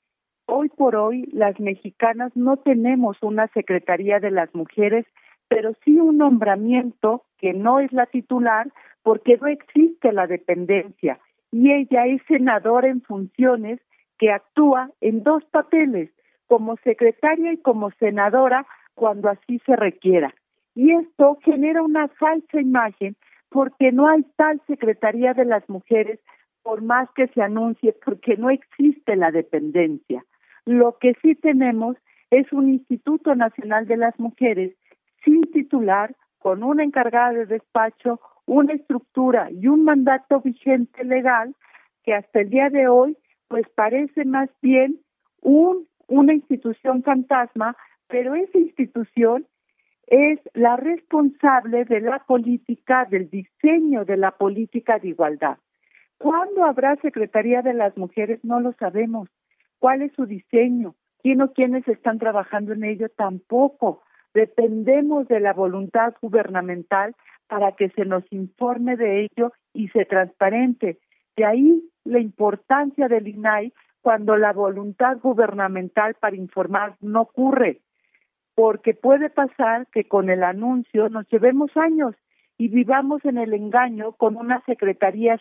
Hoy por hoy, las mexicanas no tenemos una Secretaría de las Mujeres, pero sí un nombramiento que no es la titular porque no existe la dependencia y ella es senadora en funciones que actúa en dos papeles, como secretaria y como senadora cuando así se requiera. Y esto genera una falsa imagen porque no hay tal Secretaría de las Mujeres por más que se anuncie, porque no existe la dependencia. Lo que sí tenemos es un Instituto Nacional de las Mujeres sin titular, con una encargada de despacho, una estructura y un mandato vigente legal que hasta el día de hoy pues parece más bien una institución fantasma, pero esa institución es la responsable de la política, del diseño de la política de igualdad. ¿Cuándo habrá Secretaría de las Mujeres? No lo sabemos. ¿Cuál es su diseño? ¿Quién o quiénes están trabajando en ello? Tampoco. Dependemos de la voluntad gubernamental para que se nos informe de ello y se transparente. De ahí la importancia del INAI cuando la voluntad gubernamental para informar no ocurre, porque puede pasar que con el anuncio nos llevemos años y vivamos en el engaño con una secretaria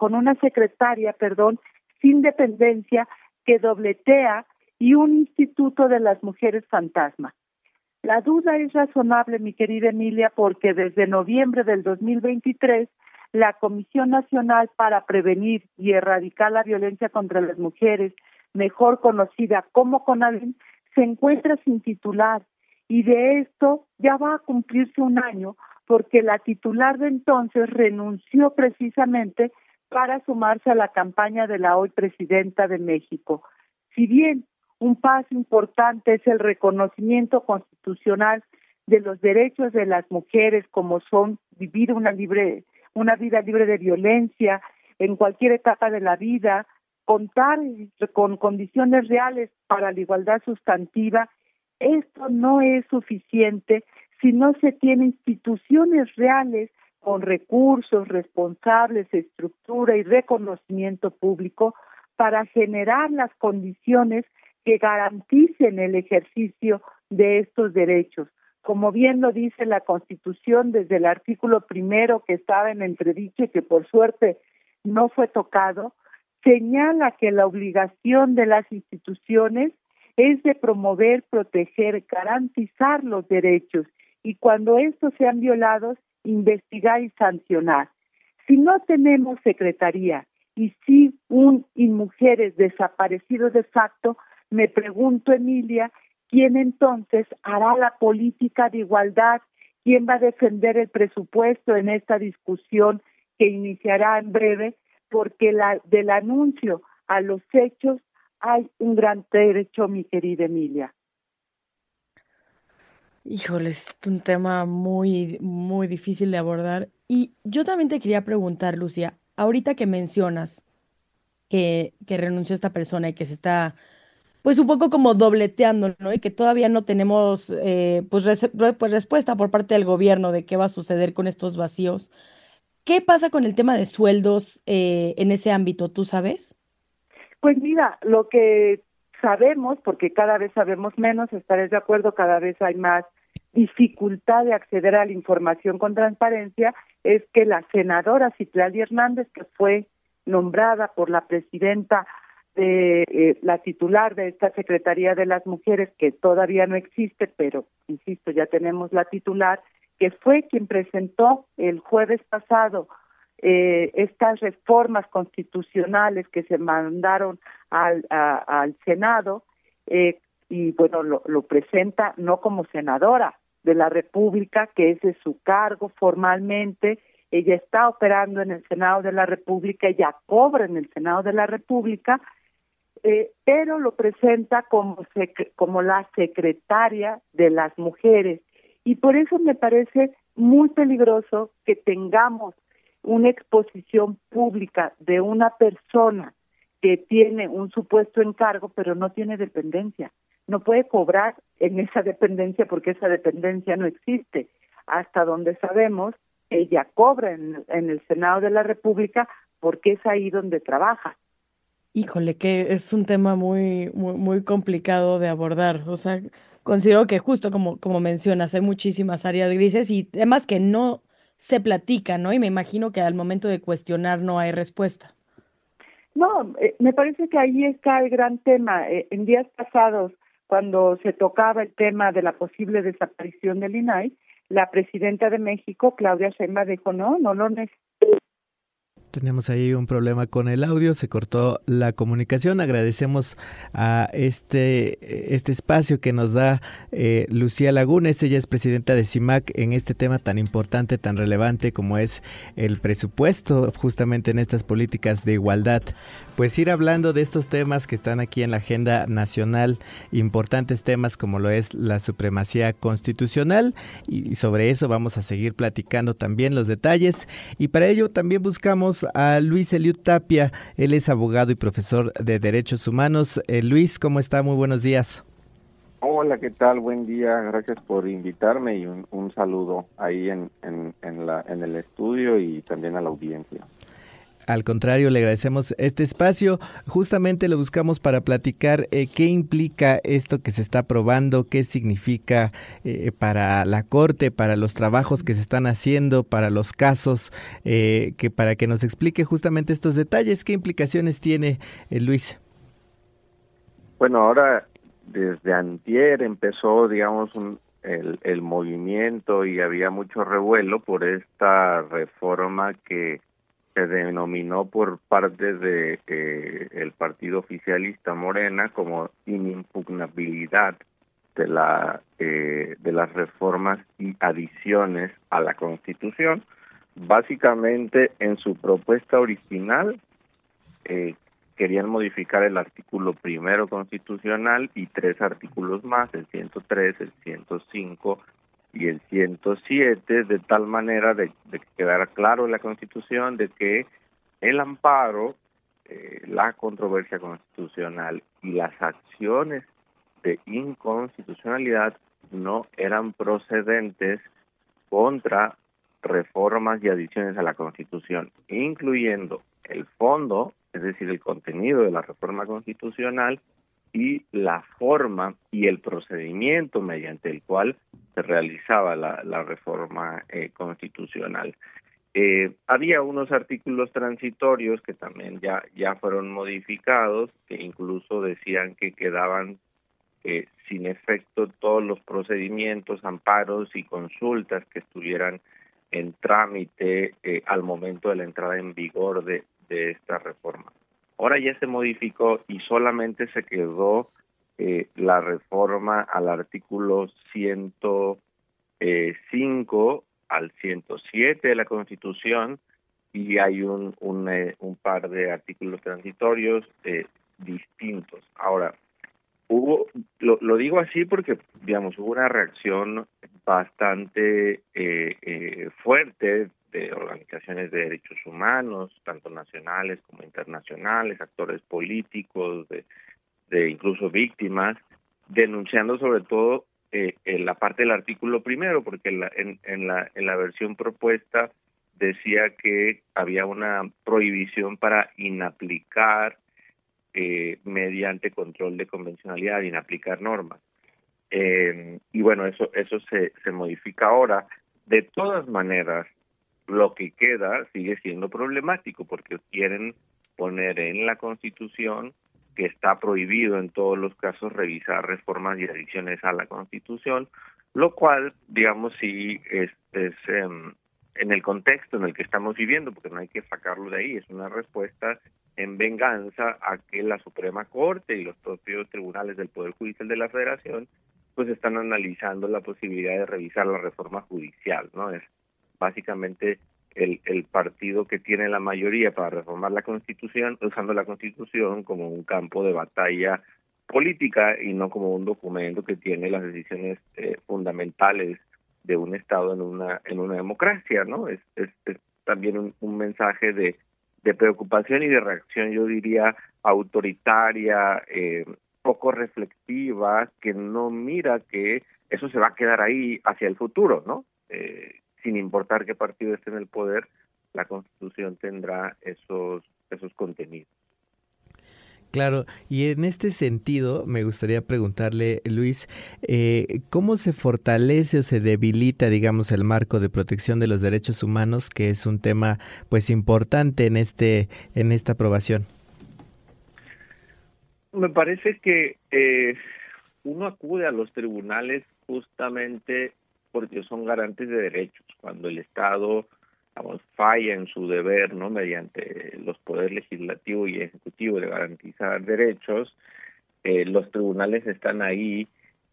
sin dependencia que dobletea y un instituto de las mujeres fantasma. La duda es razonable, mi querida Emilia, porque desde noviembre del 2023 la Comisión Nacional para Prevenir y Erradicar la Violencia contra las Mujeres, mejor conocida como CONAVIM, se encuentra sin titular y de esto ya va a cumplirse un año porque la titular de entonces renunció precisamente para sumarse a la campaña de la hoy presidenta de México. Si bien un paso importante es el reconocimiento constitucional de los derechos de las mujeres como son vivir una vida libre de violencia en cualquier etapa de la vida, contar con condiciones reales para la igualdad sustantiva, esto no es suficiente si no se tienen instituciones reales con recursos, responsables, estructura y reconocimiento público para generar las condiciones que garanticen el ejercicio de estos derechos. Como bien lo dice la Constitución desde el artículo 1 que estaba en entredicho y que por suerte no fue tocado, señala que la obligación de las instituciones es de promover, proteger, garantizar los derechos y cuando estos sean violados, investigar y sancionar. Si no tenemos secretaría y si un INMujeres desaparecido de facto, me pregunto, Emilia, ¿quién entonces hará la política de igualdad? ¿Quién va a defender el presupuesto en esta discusión que iniciará en breve? Porque del anuncio a los hechos hay un gran trecho, mi querida Emilia. Híjole, es un tema muy, muy difícil de abordar. Y yo también te quería preguntar, Lucía, ahorita que mencionas que renunció esta persona y que se está, pues un poco como dobleteando, ¿no? Y que todavía no tenemos, pues respuesta por parte del gobierno de qué va a suceder con estos vacíos. ¿Qué pasa con el tema de sueldos en ese ámbito? ¿Tú sabes? Pues mira, lo que sabemos, porque cada vez sabemos menos, estarás de acuerdo, cada vez hay más dificultad de acceder a la información con transparencia, es que la senadora Citlali Hernández, que fue nombrada por la presidenta de la titular de esta Secretaría de las Mujeres, que todavía no existe, pero insisto, ya tenemos la titular, que fue quien presentó el jueves pasado estas reformas constitucionales que se mandaron al Senado, y bueno, lo presenta no como senadora de la República, que ese es su cargo formalmente. Ella está operando en el Senado de la República, ella cobra en el Senado de la República, pero lo presenta como la secretaria de las mujeres. Y por eso me parece muy peligroso que tengamos una exposición pública de una persona que tiene un supuesto encargo, pero no tiene dependencia. No puede cobrar en esa dependencia porque esa dependencia no existe. Hasta donde sabemos, ella cobra en el Senado de la República porque es ahí donde trabaja. Híjole, que es un tema muy, muy, muy complicado de abordar. O sea, considero que justo como mencionas, hay muchísimas áreas grises y temas que no se platican, ¿no? Y me imagino que al momento de cuestionar no hay respuesta. No, me parece que ahí está el gran tema. En días pasados, cuando se tocaba el tema de la posible desaparición del INAI, la presidenta de México, Claudia Sheinbaum, dijo, no lo necesito. Tenemos ahí un problema con el audio, se cortó la comunicación. Agradecemos a este espacio que nos da Lucía Lagunes. Ella es presidenta de CIMAC en este tema tan importante, tan relevante como es el presupuesto, justamente en estas políticas de igualdad. Pues ir hablando de estos temas que están aquí en la agenda nacional, importantes temas como lo es la supremacía constitucional, y sobre eso vamos a seguir platicando también los detalles, y para ello también buscamos a Luis Eliud Tapia. Él es abogado y profesor de Derechos Humanos. Luis, ¿cómo está? Muy buenos días. Hola, ¿qué tal? Buen día, gracias por invitarme y un saludo ahí en el estudio y también a la audiencia. Al contrario, le agradecemos este espacio. Justamente lo buscamos para platicar qué implica esto que se está aprobando, qué significa para la Corte, para los trabajos que se están haciendo, para los casos, para que nos explique justamente estos detalles. ¿Qué implicaciones tiene, Luis? Bueno, ahora desde antier empezó, digamos, el movimiento y había mucho revuelo por esta reforma que se denominó por parte de el partido oficialista Morena como inimpugnabilidad de las reformas y adiciones a la Constitución. Básicamente, en su propuesta original querían modificar el artículo primero constitucional y 3 artículos más, el 103, el 105 y el 107, de tal manera de que quedara claro en la Constitución de que el amparo, la controversia constitucional y las acciones de inconstitucionalidad no eran procedentes contra reformas y adiciones a la Constitución, incluyendo el fondo, es decir, el contenido de la reforma constitucional, y la forma y el procedimiento mediante el cual se realizaba la reforma constitucional. Había unos artículos transitorios que también ya fueron modificados, que incluso decían que quedaban sin efecto todos los procedimientos, amparos y consultas que estuvieran en trámite al momento de la entrada en vigor de esta reforma. Ahora ya se modificó y solamente se quedó la reforma al artículo 105 al 107 de la Constitución, y hay un par de artículos transitorios distintos. Ahora, lo digo así porque, digamos, hubo una reacción bastante fuerte de organizaciones de derechos humanos, tanto nacionales como internacionales, actores políticos, de incluso víctimas, denunciando sobre todo en la parte del artículo primero, porque en la versión propuesta decía que había una prohibición para inaplicar mediante control de convencionalidad, inaplicar normas. Y bueno, eso se modifica ahora. De todas maneras, lo que queda sigue siendo problemático, porque quieren poner en la Constitución que está prohibido en todos los casos revisar reformas y adiciones a la Constitución, lo cual, digamos, sí es en el contexto en el que estamos viviendo, porque no hay que sacarlo de ahí, es una respuesta en venganza a que la Suprema Corte y los propios tribunales del Poder Judicial de la Federación pues están analizando la posibilidad de revisar la reforma judicial, ¿no? Es básicamente el partido que tiene la mayoría para reformar la Constitución, usando la Constitución como un campo de batalla política y no como un documento que tiene las decisiones fundamentales de un Estado en una democracia, ¿no? Es también un mensaje de preocupación y de reacción, yo diría, autoritaria, poco reflexiva, que no mira que eso se va a quedar ahí hacia el futuro, ¿no? Sin importar qué partido esté en el poder, la Constitución tendrá esos contenidos. Claro, y en este sentido me gustaría preguntarle, Luis, ¿cómo se fortalece o se debilita, digamos, el marco de protección de los derechos humanos, que es un tema pues importante en esta aprobación? Me parece que uno acude a los tribunales justamente porque son garantes de derechos. Cuando el Estado, digamos, falla en su deber, ¿no?, mediante los poderes legislativo y ejecutivo de garantizar derechos, los tribunales están ahí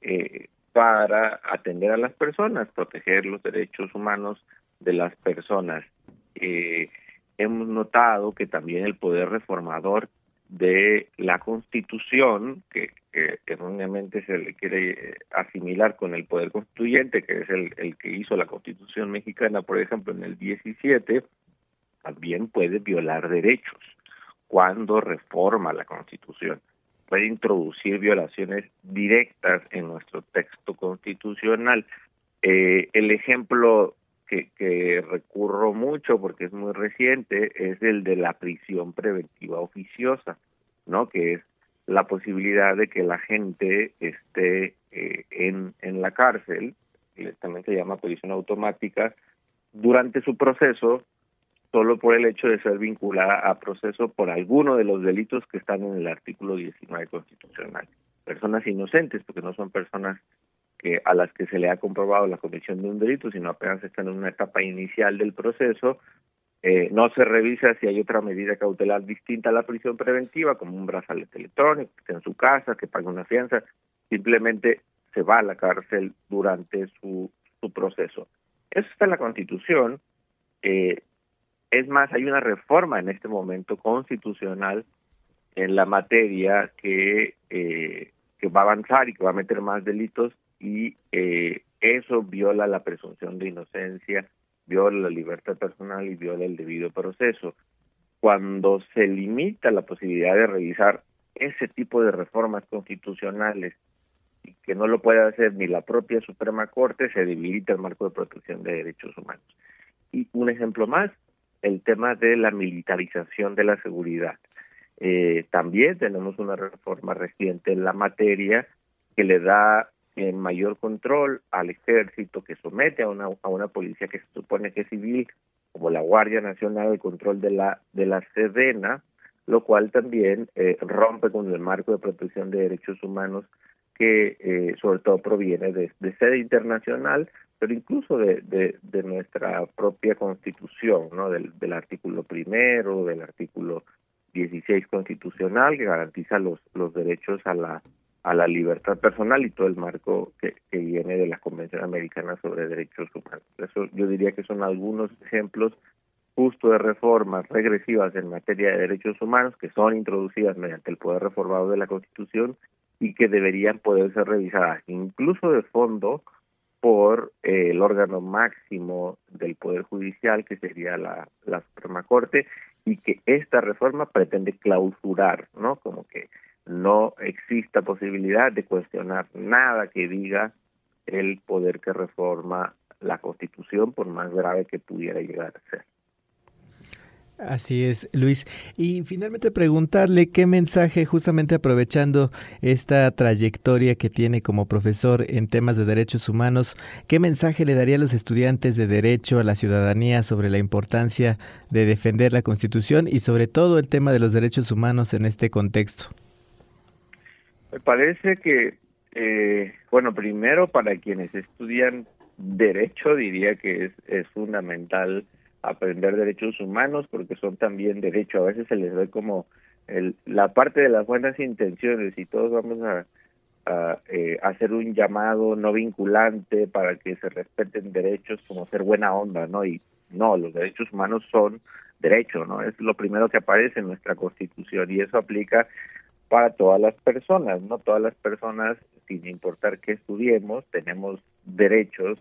para atender a las personas, proteger los derechos humanos de las personas. Hemos notado que también el poder reformador de la Constitución, que erróneamente se le quiere asimilar con el poder constituyente, que es el que hizo la Constitución mexicana, por ejemplo, en el 17, también puede violar derechos cuando reforma la Constitución. Puede introducir violaciones directas en nuestro texto constitucional. El ejemplo que recurro mucho, porque es muy reciente, es el de la prisión preventiva oficiosa, ¿no?, que es la posibilidad de que la gente esté en la cárcel, que también se llama prisión automática, durante su proceso, solo por el hecho de ser vinculada a proceso por alguno de los delitos que están en el artículo 19 constitucional. Personas inocentes, porque no son personas a las que se le ha comprobado la comisión de un delito, sino apenas están en una etapa inicial del proceso. No se revisa si hay otra medida cautelar distinta a la prisión preventiva, como un brazalete electrónico, que esté en su casa, que pague una fianza. Simplemente se va a la cárcel durante su proceso. Eso está en la Constitución. Es más, hay una reforma en este momento constitucional en la materia que va a avanzar y que va a meter más delitos, y eso viola la presunción de inocencia, viola la libertad personal y viola el debido proceso. Cuando se limita la posibilidad de revisar ese tipo de reformas constitucionales y que no lo puede hacer ni la propia Suprema Corte, se debilita el marco de protección de derechos humanos. Y un ejemplo más, el tema de la militarización de la seguridad. También tenemos una reforma reciente en la materia que le da mayor control al ejército, que somete a una policía que se supone que es civil, como la Guardia Nacional, el control de la Sedena, lo cual también rompe con el marco de protección de derechos humanos que sobre todo proviene de sede internacional, pero incluso de nuestra propia Constitución, ¿no?, del artículo primero, del artículo 16 constitucional, que garantiza los derechos a a la libertad personal y todo el marco que viene de la Convención Americana sobre Derechos Humanos. Eso yo diría que son algunos ejemplos justo de reformas regresivas en materia de derechos humanos que son introducidas mediante el poder reformado de la Constitución y que deberían poder ser revisadas incluso de fondo por el órgano máximo del Poder Judicial, que sería la Suprema Corte, y que esta reforma pretende clausurar, ¿no? Como que no exista posibilidad de cuestionar nada que diga el poder que reforma la Constitución, por más grave que pudiera llegar a ser. Así es, Luis. Y finalmente preguntarle qué mensaje, justamente aprovechando esta trayectoria que tiene como profesor en temas de derechos humanos, qué mensaje le daría a los estudiantes de Derecho, a la ciudadanía, sobre la importancia de defender la Constitución y sobre todo el tema de los derechos humanos en este contexto. Me parece que, primero para quienes estudian Derecho diría que es fundamental aprender derechos humanos porque son también derecho. A veces se les ve como la parte de las buenas intenciones y todos vamos a hacer un llamado no vinculante para que se respeten derechos como ser buena onda, ¿no? Y no, los derechos humanos son derecho, ¿no? Es lo primero que aparece en nuestra Constitución y eso aplica para todas las personas, ¿no? Todas las personas, sin importar qué estudiemos, tenemos derechos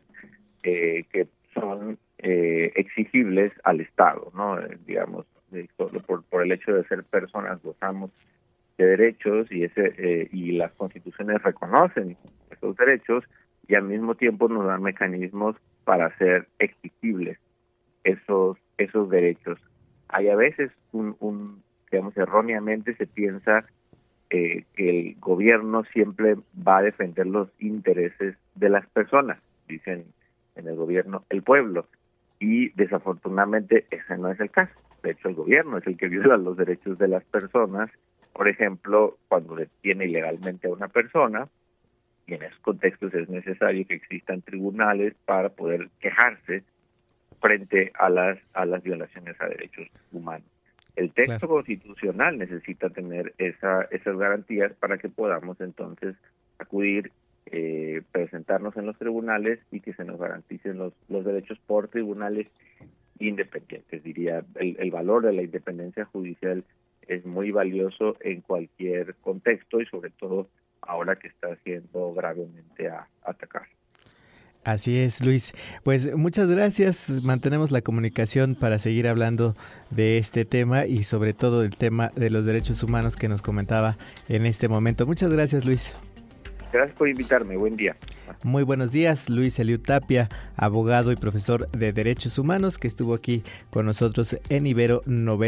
que son exigibles al Estado, ¿no? Digamos, solo por el hecho de ser personas gozamos de derechos y las constituciones reconocen esos derechos y al mismo tiempo nos dan mecanismos para hacer exigibles esos derechos. Hay a veces digamos, erróneamente se piensa que el gobierno siempre va a defender los intereses de las personas, dicen en el gobierno el pueblo, y desafortunadamente ese no es el caso. De hecho, el gobierno es el que viola los derechos de las personas, por ejemplo, cuando detiene ilegalmente a una persona, y en esos contextos es necesario que existan tribunales para poder quejarse frente a las violaciones a derechos humanos. El texto constitucional necesita tener esas garantías para que podamos entonces acudir, presentarnos en los tribunales y que se nos garanticen los derechos por tribunales independientes. Diría, el valor de la independencia judicial es muy valioso en cualquier contexto y sobre todo ahora que está siendo gravemente atacado. Así es, Luis. Pues muchas gracias. Mantenemos la comunicación para seguir hablando de este tema y sobre todo del tema de los derechos humanos que nos comentaba en este momento. Muchas gracias, Luis. Gracias por invitarme. Buen día. Muy buenos días, Luis Eliud Tapia, abogado y profesor de Derechos Humanos, que estuvo aquí con nosotros en Ibero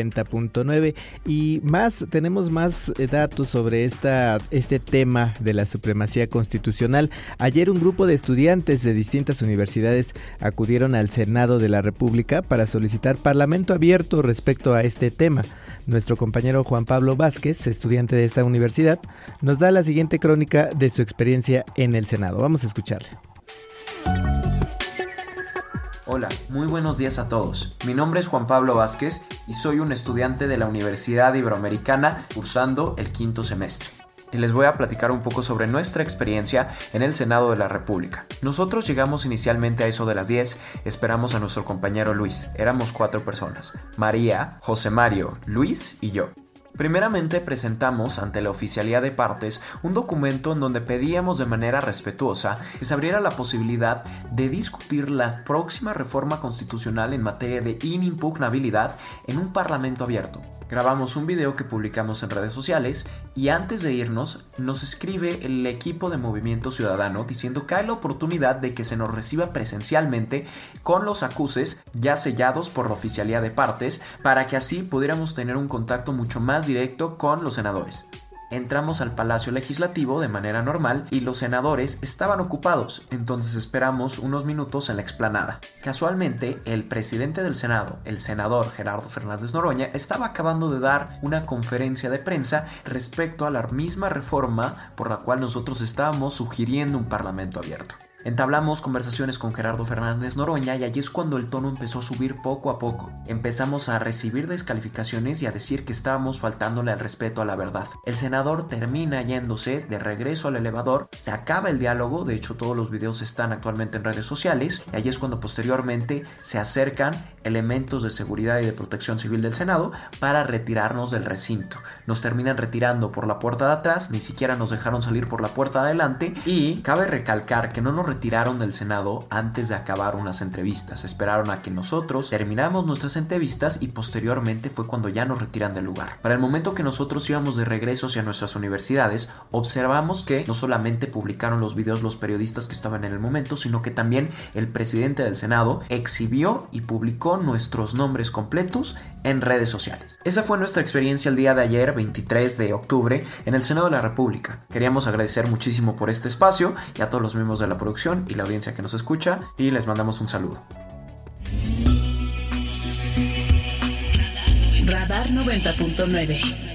90.9. Y tenemos más datos sobre este tema de la supremacía constitucional. Ayer un grupo de estudiantes de distintas universidades acudieron al Senado de la República para solicitar parlamento abierto respecto a este tema. Nuestro compañero Juan Pablo Vázquez, estudiante de esta universidad, nos da la siguiente crónica de su experiencia en el Senado. Vamos a escucharle. Hola, muy buenos días a todos. Mi nombre es Juan Pablo Vázquez y soy un estudiante de la Universidad Iberoamericana cursando el 5º semestre. Y les voy a platicar un poco sobre nuestra experiencia en el Senado de la República. Nosotros llegamos inicialmente a eso de las 10, esperamos a nuestro compañero Luis. Éramos 4 personas: María, José Mario, Luis y yo. Primeramente presentamos ante la oficialía de partes un documento en donde pedíamos de manera respetuosa que se abriera la posibilidad de discutir la próxima reforma constitucional en materia de inimpugnabilidad en un parlamento abierto. Grabamos un video que publicamos en redes sociales y antes de irnos nos escribe el equipo de Movimiento Ciudadano diciendo que hay la oportunidad de que se nos reciba presencialmente con los acuses ya sellados por la oficialía de partes para que así pudiéramos tener un contacto mucho más directo con los senadores. Entramos al Palacio Legislativo de manera normal y los senadores estaban ocupados, entonces esperamos unos minutos en la explanada. Casualmente, el presidente del Senado, el senador Gerardo Fernández Noroña, estaba acabando de dar una conferencia de prensa respecto a la misma reforma por la cual nosotros estábamos sugiriendo un parlamento abierto. Entablamos conversaciones con Gerardo Fernández Noroña y allí es cuando el tono empezó a subir poco a poco. Empezamos a recibir descalificaciones y a decir que estábamos faltándole al respeto a la verdad. El senador termina yéndose de regreso al elevador, se acaba el diálogo, de hecho todos los videos están actualmente en redes sociales, y allí es cuando posteriormente se acercan elementos de seguridad y de protección civil del Senado para retirarnos del recinto. Nos terminan retirando por la puerta de atrás, ni siquiera nos dejaron salir por la puerta de adelante, y cabe recalcar que no nos retiraron del Senado antes de acabar unas entrevistas. Esperaron a que nosotros terminamos nuestras entrevistas y posteriormente fue cuando ya nos retiran del lugar. Para el momento que nosotros íbamos de regreso hacia nuestras universidades, observamos que no solamente publicaron los videos los periodistas que estaban en el momento, sino que también el presidente del Senado exhibió y publicó nuestros nombres completos en redes sociales. Esa fue nuestra experiencia el día de ayer, 23 de octubre, en el Senado de la República. Queríamos agradecer muchísimo por este espacio y a todos los miembros de la producción y la audiencia que nos escucha, y les mandamos un saludo. Radar 90.9.